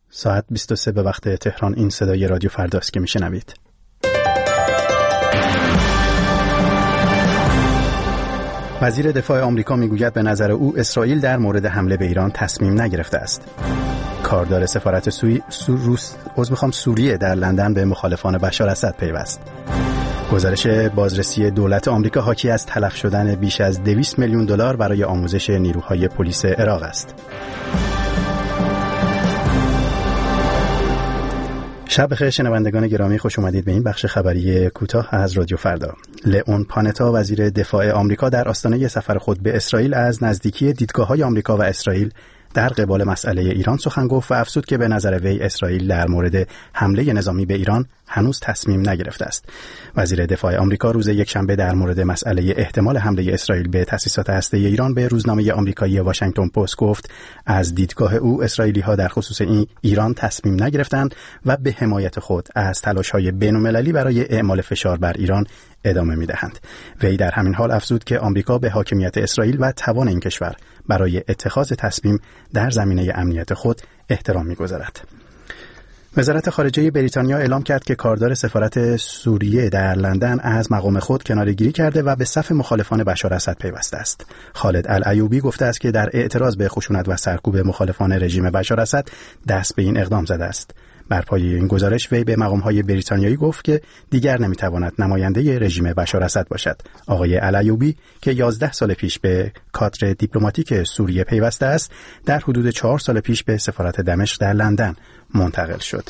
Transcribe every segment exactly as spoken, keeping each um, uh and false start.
ساعت بیست و سه به وقت تهران. این صدای رادیو فرداست که میشنوید. وزیر دفاع آمریکا میگوید به نظر او اسرائیل در مورد حمله به ایران تصمیم نگرفته است. کاردار سفارت سوی سور روس عضو میخوام سوریه در لندن به مخالفان بشار اسد پیوست. گزارش بازرسی دولت آمریکا حاکی از تلف شدن بیش از دویست میلیون دلار برای آموزش نیروهای پلیس عراق است. شب بخیر شنوندگان گرامی، خوش اومدید به این بخش خبری کوتاه از رادیو فردا. لئون پانتا وزیر دفاع آمریکا در آستانه سفر خود به اسرائیل از نزدیکی دیدگاه‌های آمریکا و اسرائیل در قبال مسئله ایران سخن گفت و افزود که به نظر وی اسرائیل در مورد حمله نظامی به ایران هنوز تصمیم نگرفته است. وزیر دفاع آمریکا روز یکشنبه در مورد مسئله احتمال حمله اسرائیل به تأسیسات هسته‌ای ایران به روزنامه آمریکایی واشنگتن پست گفت از دیدگاه او اسرائیلی‌ها در خصوص این ایران تصمیم نگرفتند و به حمایت خود از تلاش‌های بین‌المللی برای اعمال فشار بر ایران ادامه می‌دهند. وی در همین حال افزود که آمریکا به حاکمیت اسرائیل و توان این کشور برای اتخاذ تصمیم در زمینه امنیت خود احترام می‌گذارد. وزارت خارجه بریتانیا اعلام کرد که کاردار سفارت سوریه در لندن از مقام خود کناره‌گیری کرده و به صف مخالفان بشار اسد پیوسته است. خالد الایوبی گفته است که در اعتراض به خشونت و سرکوب مخالفان رژیم بشار اسد دست به این اقدام زده است. بر پایه این گزارش وی به مقام‌های بریتانیایی گفت که دیگر نمی‌تواند نماینده رژیم بشار اسد باشد. آقای الایوبی که یازده سال پیش به کادر دیپلماتیک سوریه پیوسته است، در حدود چهار سال پیش به سفارت دمشق در لندن منتقل شد.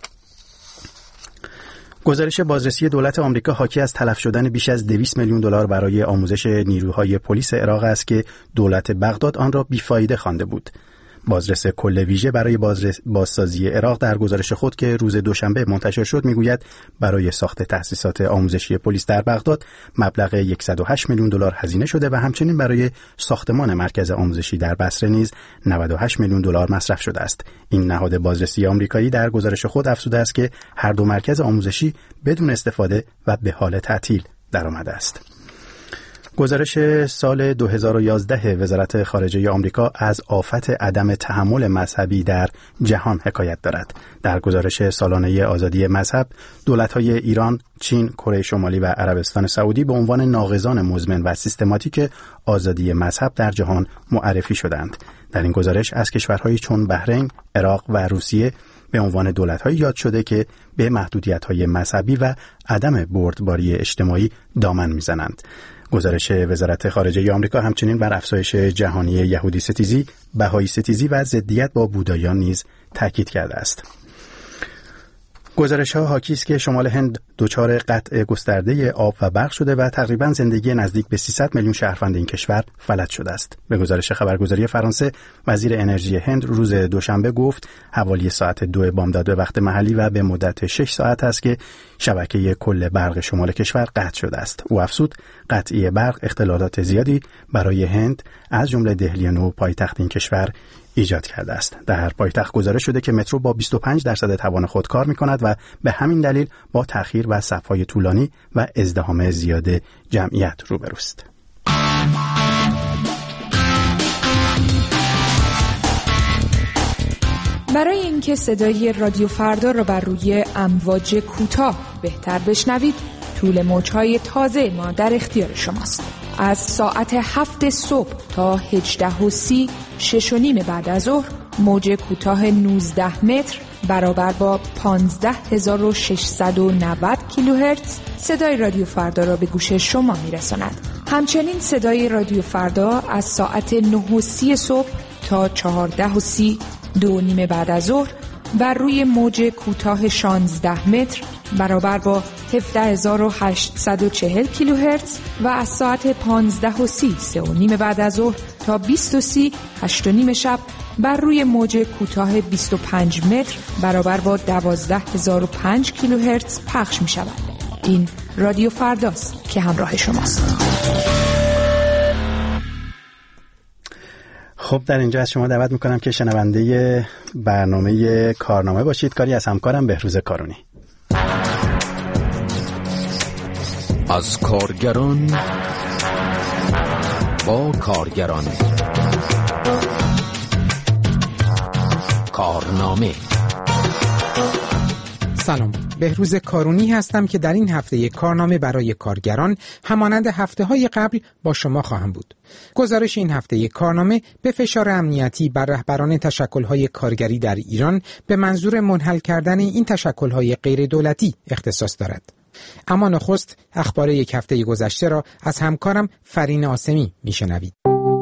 گزارش بازرسی دولت آمریکا حاکی از تلف شدن بیش از دویست میلیون دلار برای آموزش نیروهای پلیس عراق است که دولت بغداد آن را بیفایده خوانده بود. بازرس کل ویژه برای بازرس بازسازی عراق در گزارش خود که روز دوشنبه منتشر شد میگوید برای ساخت تأسیسات آموزشی پلیس در بغداد مبلغ صد و هشت میلیون دلار هزینه شده و همچنین برای ساختمان مرکز آموزشی در بصره نیز نود و هشت میلیون دلار مصرف شده است. این نهاد بازرسی آمریکایی در گزارش خود افزوده است که هر دو مرکز آموزشی بدون استفاده و به حال تعطیل درآمده است. گزارش سال دو هزار و یازده وزارت خارجه آمریکا از آفت عدم تحمل مذهبی در جهان حکایت دارد. در گزارش سالانه آزادی مذهب، دولت‌های ایران، چین، کره شمالی و عربستان سعودی به عنوان ناقضان مزمن و سیستماتیک آزادی مذهب در جهان معرفی شدند. در این گزارش از کشورهایی چون بحرین، عراق و روسیه به عنوان دولت‌هایی یاد شده که به محدودیت‌های مذهبی و عدم بردباری اجتماعی دامن می‌زنند. گزارش وزارت خارجه آمریکا همچنین بر افزایش جهانی یهودی ستیزی، بهایی ستیزی و ضدیت با بودایان نیز تاکید کرده است. گزارش‌ها حاکی است که شمال هند دچار قطع گسترده آب و برق شده و تقریباً زندگی نزدیک به سیصد میلیون شهروند این کشور فلج شده است. به گزارش خبرگزاری فرانسه، وزیر انرژی هند روز دوشنبه گفت حوالی ساعت دو بامداد به وقت محلی و به مدت شش ساعت است که شبکه کل برق شمال کشور قطع شده است. او افزود قطعی برق اختلالات زیادی برای هند از جمله دهلی نو پایتخت این کشور ایجاد کرده است. در پایتخت گزارش شده که مترو با بیست و پنج درصد توان خود کار می‌کند و به همین دلیل با تأخیر و صف‌های طولانی و ازدحام زیاد جمعیت روبروست. برای اینکه صدای رادیو فردا را بر روی امواج کوتاه بهتر بشنوید، طول موج‌های تازه ما در اختیار شماست. از ساعت هفت صبح تا هجده و سی، شش و نیم بعد از ظهر، موج کوتاه نوزده متر برابر با پانزده هزار و ششصد و نود کیلوهرتز صدای رادیو فردا را به گوش شما میرساند. همچنین صدای رادیو فردا از ساعت نه و سی صبح تا چهارده و سی، دو نیم بعد از ظهر، بر روی موج کوتاه شانزده متر برابر با هفده هزار و هشتصد و چهل کیلوهرتز و از ساعت پانزده و سی، سه و نیم بعد از ظهر تا بیست و سی، هشت و نیم شب بر روی موج کوتاه بیست و پنج متر برابر با دوازده هزار و پنج کیلوهرتز پخش می شود. این رادیو فرداست که همراه شماست. خب در اینجا از شما دعوت میکنم که شنونده برنامه کارنامه باشید. کاری از همکارم بهروز کارونی. از کارگران با کارگران، کارنامه. سلام، بهروز کارونی هستم که در این هفته کارنامه برای کارگران همانند هفته‌های قبل با شما خواهم بود. گزارش این هفته کارنامه به فشار امنیتی بر رهبران تشکل‌های کارگری در ایران به منظور منحل کردن این تشکل‌های غیر دولتی اختصاص دارد. اما نخست اخبار یک هفته گذشته را از همکارم فرین آسمی میشنوید.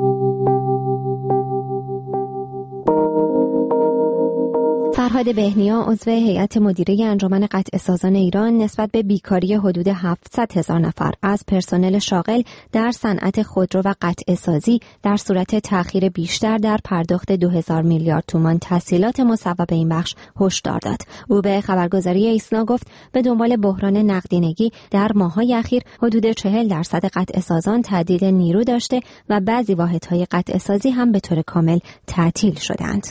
فرهاد بهنیا عضو هیئت مدیره انجمن قطع سازان ایران نسبت به بیکاری حدود هفتصد هزار نفر از پرسنل شاغل در صنعت خودرو و قطع سازی در صورت تأخیر بیشتر در پرداخت دو هزار میلیارد تومان تسهیلات مصوب این بخش هشدار داد. او به خبرگزاری ایسنا گفت به دنبال بحران نقدینگی در ماه‌های اخیر حدود چهل درصد قطع سازان تعدیل نیرو داشته و بعضی واحدهای قطع سازی هم به طور کامل تعطیل شدند.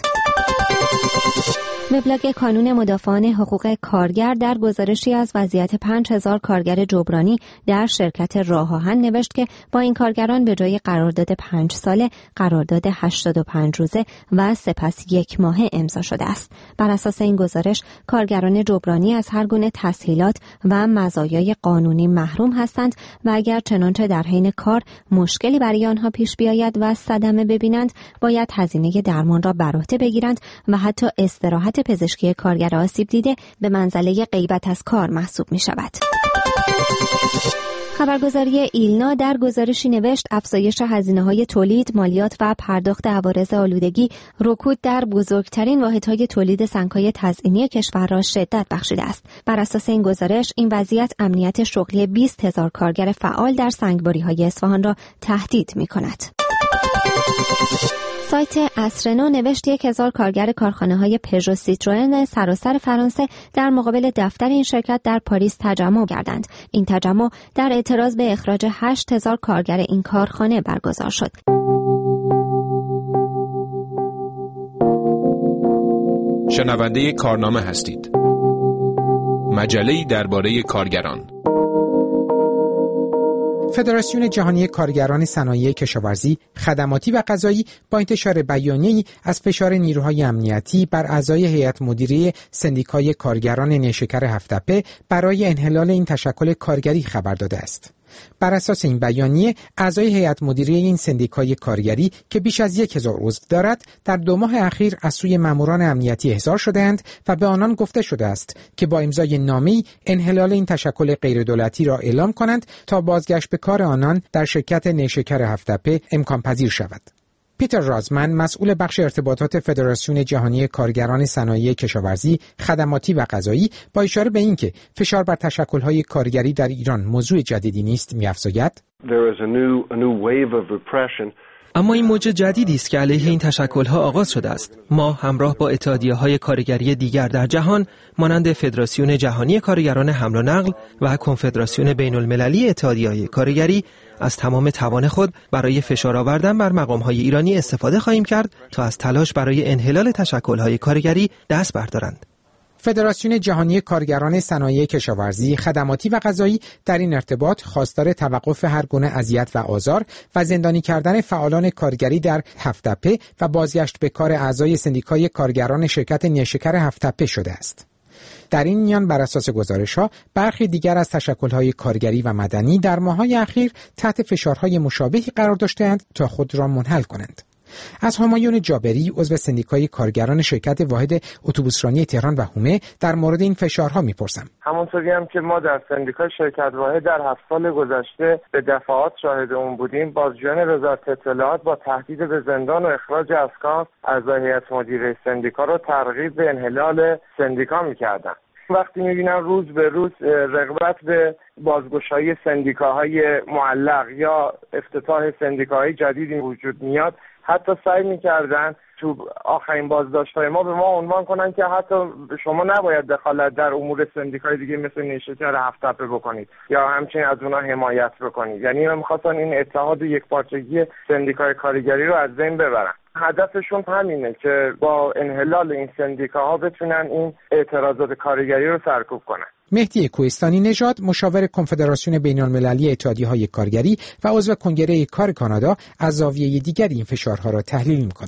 وبلاگ کانون مدافعان حقوق کارگر در گزارشی از وضعیت پنج هزار کارگر جبرانی در شرکت راه آهن نوشت که با این کارگران به جای قرارداد پنج ساله قرارداد هشتاد و پنج روزه و سپس یک ماهه امضا شده است. بر اساس این گزارش کارگران جبرانی از هر گونه تسهیلات و مزایای قانونی محروم هستند و اگر چنانچه در حین کار مشکلی برای آنها پیش بیاید و صدمه ببینند باید هزینه درمان را بر عهده بگیرند و حتی استراحت پزشکی کارگر آسیب دیده به منزله غیبت از کار محسوب می شود. خبرگزاری ایلنا در گزارشی نوشت افزایش هزینه‌های تولید، مالیات و پرداخت عوارض آلودگی رکود در بزرگترین واحدهای تولید سنگ‌های تزئینی کشور را شدت بخشیده است. بر اساس این گزارش این وضعیت امنیت شغلی بیست هزار کارگر فعال در سنگباری‌های اصفهان را تهدید می‌کند. سایت اسرنو نوشت یک هزار کارگر کارخانه‌های پژو سیتروئن سراسر فرانسه در مقابل دفتر این شرکت در پاریس تجمع کردند. این تجمع در اعتراض به اخراج هشت هزار کارگر این کارخانه برگزار شد. شنونده کارنامه هستید. مجله‌ای درباره کارگران. فدراسیون جهانی کارگران صنایع کشاورزی، خدماتی و غذایی با انتشار بیانیه‌ای از فشار نیروهای امنیتی بر اعضای هیئت مدیره سندیکای کارگران نیشکر هفت‌تپه برای انحلال این تشکل کارگری خبر داده است. بر اساس این بیانیه اعضای هیئت مدیره این سندیکای کارگری که بیش از یک هزار عضو دارد در دو ماه اخیر از سوی ماموران امنیتی احضار شده‌اند و به آنان گفته شده است که با امضای نامه‌ای انحلال این تشکل غیردولتی را اعلام کنند تا بازگشت به کار آنان در شرکت نیشکر هفت‌تپه امکان پذیر شود. پیتر رازمن مسئول بخش ارتباطات فدراسیون جهانی کارگران صنایع کشاورزی، خدماتی و غذایی با اشاره به اینکه فشار بر تشکل‌های کارگری در ایران موضوع جدیدی نیست می‌افزاید: اما این موج جدیدی است که علیه این تشکل‌ها آغاز شده است. ما همراه با اتحادیه‌های کارگری دیگر در جهان مانند فدراسیون جهانی کارگران حمل و نقل و کنفدراسیون بین‌المللی اتحادیه‌های کارگری از تمام توان خود برای فشار آوردن بر مقام‌های ایرانی استفاده خواهیم کرد تا از تلاش برای انحلال تشکل‌های کارگری دست بردارند. فدراسیون جهانی کارگران صنایع کشاورزی، خدماتی و غذایی در این ارتباط خواستار توقف هر گونه اذیت و آزار و زندانی کردن فعالان کارگری در هفت‌تپه و بازگشت به کار اعضای سندیکای کارگران شرکت نیشکر هفت‌تپه شده است. در این میان بر اساس گزارش‌ها برخی دیگر از تشکل‌های کارگری و مدنی در ماه‌های اخیر تحت فشارهای مشابهی قرار داشته‌اند تا خود را منحل کنند. از همایون جابری عضو سندیکای کارگران شرکت واحد اتوبوسرانی تهران و هومه در مورد این فشارها میپرسم. همونطوری هم که ما در سندیکای شرکت واحد در هفت سال گذشته به دفعات شاهد اون بودیم، بازجویان وزارت اطلاعات با تهدید به زندان و اخراج از کار اعضای هیئت مدیره سندیکا رو ترغیب به انحلال سندیکا میکردن. وقتی میبینم روز به روز رغبت به بازگشایی سندیکاهای معلق یا افتتاح سندیکاهای جدیدی وجود میاد، حتی سعی میکردن تو آخرین بازداشت‌های ما به ما عنوان کنن که حتی شما نباید دخالت در امور سندیکای دیگه مثل نیشکر هفت‌تپه بکنید یا همچنین از اونها حمایت بکنید. یعنی من می‌خواستن این اتحاد و یکپارچگی سندیکای کارگری رو از بین ببرن. هدفشون همینه که با انحلال این سندیکاها بتونن این اعتراضات کارگری رو سرکوب کنن. مهدی کوهستانی نژاد، مشاور کنفدراسیون بین‌المللی اتحادیه‌های کارگری و عضو کنگره کار کانادا، از زاویه دیگر این فشارها را تحلیل می‌کند.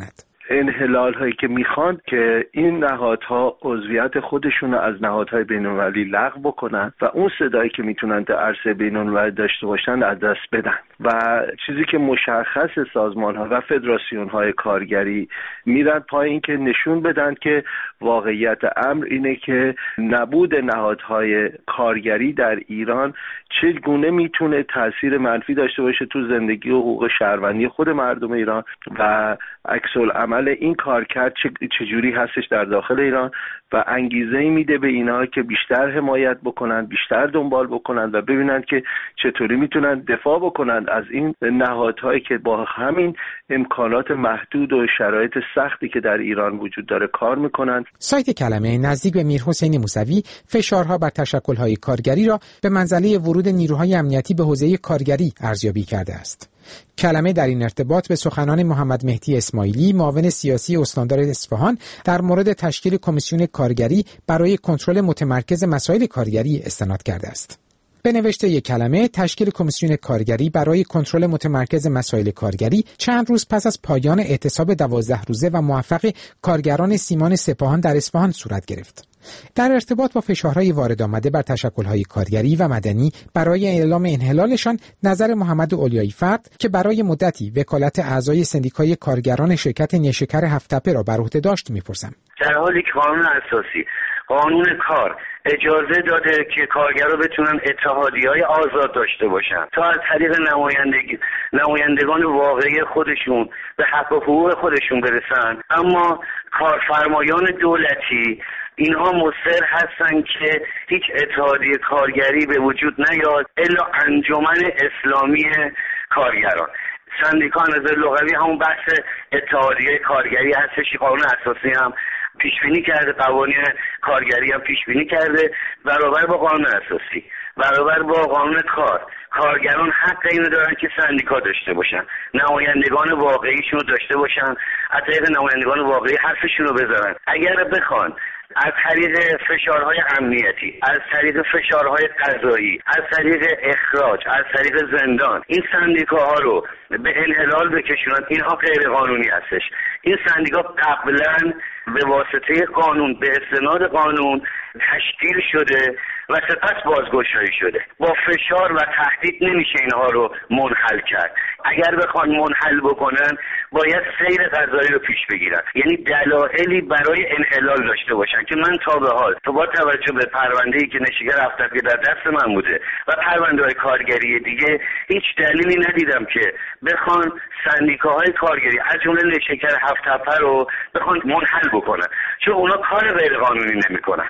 انحلال هایی که میخوان که این نهادها عضویت خودشون رو از نهادهای بین‌المللی لغو بکنن و اون صدایی که میتونن در عرصه بین‌المللی داشته باشن از دست بدن. و چیزی که مشخص سازمان ها و فدراسیون های کارگری میرن پای این که نشون بدن که واقعیت امر اینه که نبود نهادهای کارگری در ایران چگونه میتونه تاثیر منفی داشته باشه تو زندگی و حقوق شهروندی خود مردم ایران و عکس العمل این کارکرد چجوری هستش در داخل ایران و انگیزه‌ای میده به اینا که بیشتر حمایت بکنن، بیشتر دنبال بکنن و ببینن که چطوری میتونن دفاع بکنن از این نهادهایی که با همین امکانات محدود و شرایط سختی که در ایران وجود داره کار میکنن. سایت کلمه نزدیک به میرحسین موسوی فشارها بر تشکل‌های کارگری را به منزله ورود نیروهای امنیتی به حوزه کارگری ارزیابی کرده است. کلمه در این ارتباط به سخنان محمد مهدی اسماعیلی معاون سیاسی استاندار اصفهان در مورد تشکیل کمیسیون کارگری برای کنترل متمرکز مسائل کارگری استناد کرده است. به نوشته یک کلمه، تشکیل کمیسیون کارگری برای کنترل متمرکز مسائل کارگری چند روز پس از پایان اعتصاب دوازده روزه و موفق کارگران سیمان سپاهان در اصفهان صورت گرفت. در ارتباط با فشارهای وارد آمده بر تشکل‌های کارگری و مدنی برای اعلام انحلالشان، نظر محمد اولیایی فرد که برای مدتی وکالت اعضای سندیکای کارگران شرکت نیشکر هفت‌تپه را بر عهده داشت می‌پرسم. در حالی که قانون اساسی، قانون کار اجازه داده که کارگرها بتونن اتحادیه‌های آزاد داشته باشن تا از طریق نمایندگی نمایندگان واقعی خودشون به حق و حقوق خودشون برسن، اما کارفرمایان دولتی اینها مصر هستن که هیچ اتحادیه کارگری به وجود نیاد الا انجمن اسلامی کارگران. سندیکا نظر لغوی همون بحث اتحادیه کارگری هستش، قانون اساسی هم پیش بینی کرده، قوانین کارگری هم پیش بینی کرده برابر با قانون اساسی، برابر با قانون کار. کارگران حق اینو دارن که سندیکا داشته باشن، نمایندگان واقعیشون رو داشته باشن، از طریق نمایندگان واقعی حرفشون رو بزنن. اگر بخوان از طریق فشارهای امنیتی، از طریق فشارهای قضایی، از طریق اخراج، از طریق زندان این سندیکاها رو به انحلال بکشونن، اینها غیر قانونی هستش. این سندیکا قبلا به واسطه قانون، به استناد قانون تشکیل شده و سپس بازگشایی شده. با فشار و تهدید نمیشه اینها رو منحل کرد. اگر بخوان منحل بکنن باید سیر قضایی رو پیش بگیرن، یعنی دلایلی برای انحلال داشته باشن که من تا به حال تو با توجه به پرونده‌ای که نیشکر هفت‌تپه در دست من بوده و پرونده‌های کارگری دیگه هیچ دلیلی ندیدم که بخوان سندیکاهای کارگری از جمله نیشکر هفت‌تپه رو بخوان منحل بکنن، چون اونا کار غیر قانونی نمی‌کنن.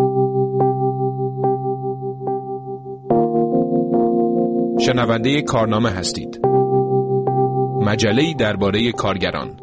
شنونده کارنامه هستید. مجله‌ای درباره کارگران.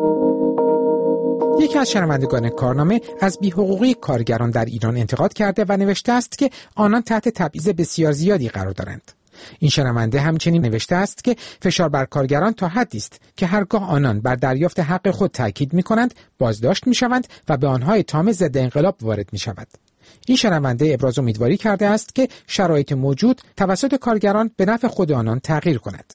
یکی از شنوندگان کارنامه از بی‌حقوقی کارگران در ایران انتقاد کرده و نوشته است که آنان تحت تبعیض بسیار زیادی قرار دارند. این شنونده همچنین نوشته است که فشار بر کارگران تا حدی است که هرگاه آنان بر دریافت حق خود تاکید می‌کنند، بازداشت می‌شوند و به آنها اتهام ضد انقلاب وارد می‌شود. این شنونده ابراز امیدواری کرده است که شرایط موجود توسط کارگران به نفع خود آنان تغییر کند.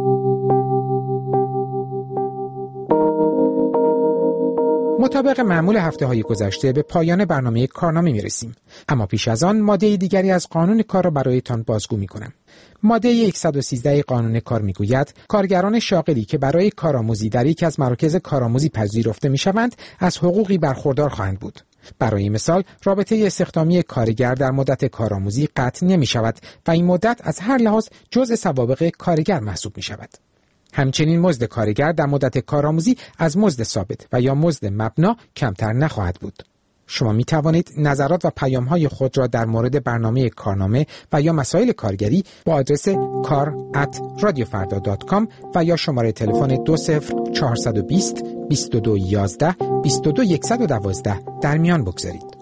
مطابق معمول هفته‌های گذشته به پایان برنامه کارنامه می‌رسیم، اما پیش از آن ماده دیگری از قانون کار را برایتان بازگو می‌کنم. ماده صد و سیزده قانون کار می‌گوید کارگران شاغلی که برای کارآموزی در یکی از مراکز کارآموزی پذیرفته می‌شوند از حقوقی برخوردار خواهند بود. برای مثال رابطه استخدامی کارگر در مدت کارآموزی قطع نمی‌شود و این مدت از هر لحاظ جزء سوابق کارگر محسوب می‌شود. همچنین مزد کارگر در مدت کارآموزی از مزد ثابت و یا مزد مبنا کمتر نخواهد بود. شما می توانید نظرات و پیام‌های خود را در مورد برنامه کارنامه و یا مسائل کارگری با آدرس کار ات رادیو فردا دات کام و یا شماره تلفن دو صفر چهارصد و بیست بیست و دو یازده بیست و دو صد و دوازده در میان بگذارید.